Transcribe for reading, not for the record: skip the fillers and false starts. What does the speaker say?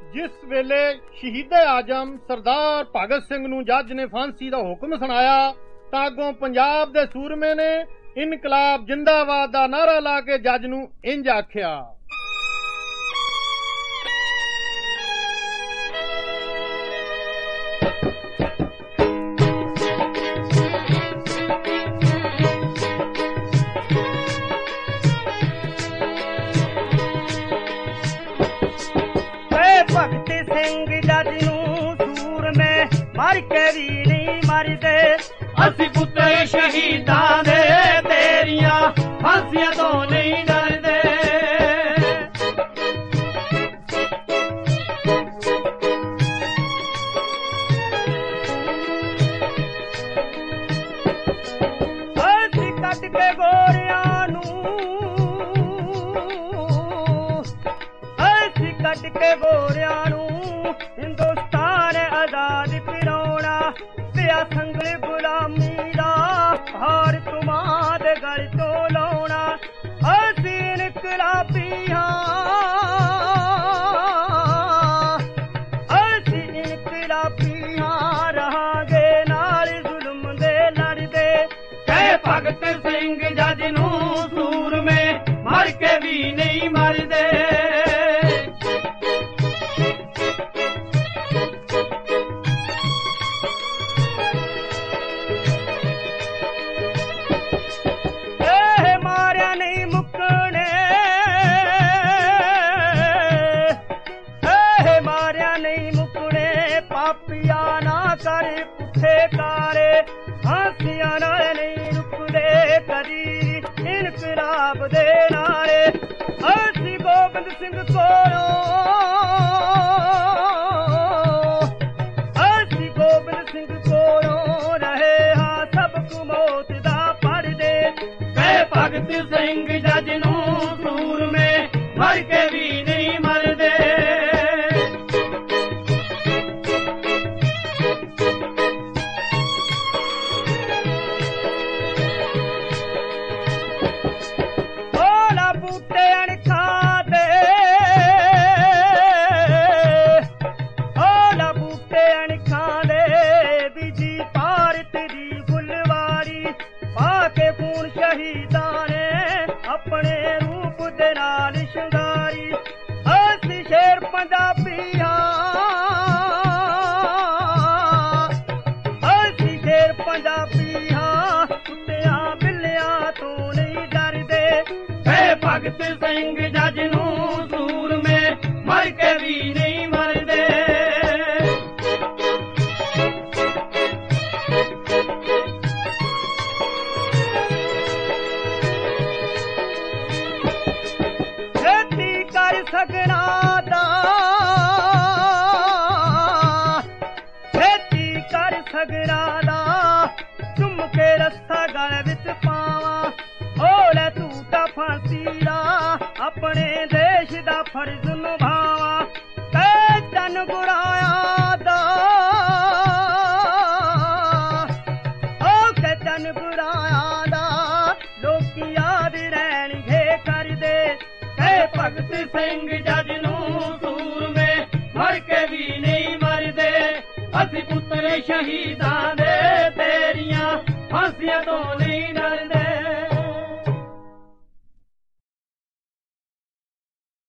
ਜਿਸ ਵੇਲੇ ਸ਼ਹੀਦ ਆਜਮ ਸਰਦਾਰ ਭਗਤ ਸਿੰਘ ਨੂੰ ਜੱਜ ਨੇ ਫਾਂਸੀ ਦਾ ਹੁਕਮ ਸੁਣਾਇਆ ਤਾਂ ਅੱਗੋਂ ਪੰਜਾਬ ਦੇ ਸੂਰਮੇ ਨੇ ਇਨਕਲਾਬ ਜਿੰਦਾਬਾਦ ਦਾ ਨਾਰਾ ਲਾ ਕੇ ਜੱਜ ਨੂੰ ਇੰਜ ਆਖਿਆ, ਭਗਤ ਸਿੰਘ ਜੱਜ ਨੂੰ ਸੂਰਮੇ ਮਰ ਕੇ ਵੀ ਨਹੀਂ ਮਰਦੇ, ਅਸੀਂ ਪੁੱਤਰ ਸ਼ਹੀਦਾਂ ਦੇ ਤੇਰੀਆਂ ਫਾਂਸੀਆਂ ਤੋਂ ਨਹੀਂ ਡਰਦੇ। ਅਸੀਂ ਕੱਢ ਕੇ ਗੋਰਿਆਂ ਨੂੰ, ਅਸੀਂ ਕੱਢ ਕੇ ਗੋਰਿਆਂ ਨੂੰ ਹਿੰਦੁਸਤਾਨ ਆਜ਼ਾਦ ਕਰਾਉਣਾ, ਪਿਆ ਸੰਗਲ ਗੁਲਾਮੀ ਦਾ ਹਾਰ ਤੁਮਾਂ ਦੇ ਗਲ ਤੋਂ ਲਾਉਣਾ। ਅਸੀਂ ਇਨਕਲਾਬੀ ਹਾਂ, ਅਸੀਂ ਇਨਕਲਾਬੀ ਹਾਂ, ਰਹਾਂਗੇ ਨਾਲ ਜ਼ੁਲਮ ਦੇ ਲੜਦੇ। ਕਹਿ ਭਗਤ ਸਿੰਘ ਜੱਜ ਨੂੰ ਸੂਰਮੇ ਮਰ ਕੇ ਵੀ ਨਹੀਂ ਮਰਦੇ। ਪਾਪੀਆਂ ਨਾ ਕਰ ਪੁੱਠੇ ਕਾਰੇ, ਫਾਂਸੀਆਂ ਨਾਲ ਨਹੀਂ ਰੁਕਦੇ ਕਦੀ ਇਨਕਲਾਬ ਦੇ ਨਾਰੇ। ਅਸੀਂ ਗੋਬਿੰਦ ਸਿੰਘ ਕੋਲੋਂ, ਅਸੀਂ ਗੋਬਿੰਦ ਸਿੰਘ ਕੋਲੋਂ ਰਹੇ ਹਾਂ ਸਬਕ ਮੌਤ ਦਾ ਪੜ੍ਹਦੇ। ਕਹਿ ਭਗਤ ਸਿੰਘ ਜੱਜ ਨੂੰ ਸੂਰਮੇ ਮਰ ਕੇ ਵੀ ਨਹੀਂ ਮਰਦੇ। ਸ਼ਹੀਦਾਂ ਨੇ ਆਪਣੇ ਰੂਪ ਦੇ ਨਾਲ ਸ਼ਿੰਗਾਰੀ, ਅਸੀਂ ਸ਼ੇਰ ਪੰਜਾਬੀ ਹਾਂ, ਅਸੀਂ ਸ਼ੇਰ ਪੰਜਾਬੀ ਹਾਂ, ਕੁੱਤਿਆਂ ਬਿੱਲਿਆਂ ਤੋਂ ਨਹੀਂ ਡਰਦੇ। ਕਹਿ ਭਗਤ ਸਿੰਘ ਜੱਜ ਨੂੰ ਸੂਰਮੇ ਮਰ ਕੇ ਵੀ ਨਹੀਂ ਮਰਦੇ। ਸਗਣਾ ਦਾ ਖੇਤੀ ਕਰ ਸਗਣਾ ਦਾ, ਚੁੰਮ ਕੇ ਰਸਤਾ ਗਲ ਵਿੱਚ ਪਾਵਾਂ। ਓ ਲੈ ਤੂੰ ਤਾਂ ਫਾਂਸੀ ਦਾ ਆਪਣੇ ਦੇਸ਼ ਦਾ ਫਰਜ਼ ਨਿਭਾਵਾਂ। ਕਹਿ ਤਨ ਗੁਰਾਇਆ ਦਾ, ਓ ਕਹਿ ਤਨ ਗੁਰਾਇਆ ਦਾ, ਲੋਕੀ ਯਾਦ ਰਹਿਣਗੇ ਕਰਦੇ। ਕਹਿ ਭਗਤ ਸਿੰਘ ਜੱਜ ਨੂੰ ਸੂਰਮੇ ਮਰ ਕੇ ਵੀ ਨਹੀਂ ਮਰਦੇ, ਅਸੀਂ ਪੁੱਤਰ ਸ਼ਹੀਦਾਂ ਦੇ ਤੇਰੀਆਂ ਫਾਂਸੀਆਂ ਤੋਂ ਨਹੀਂ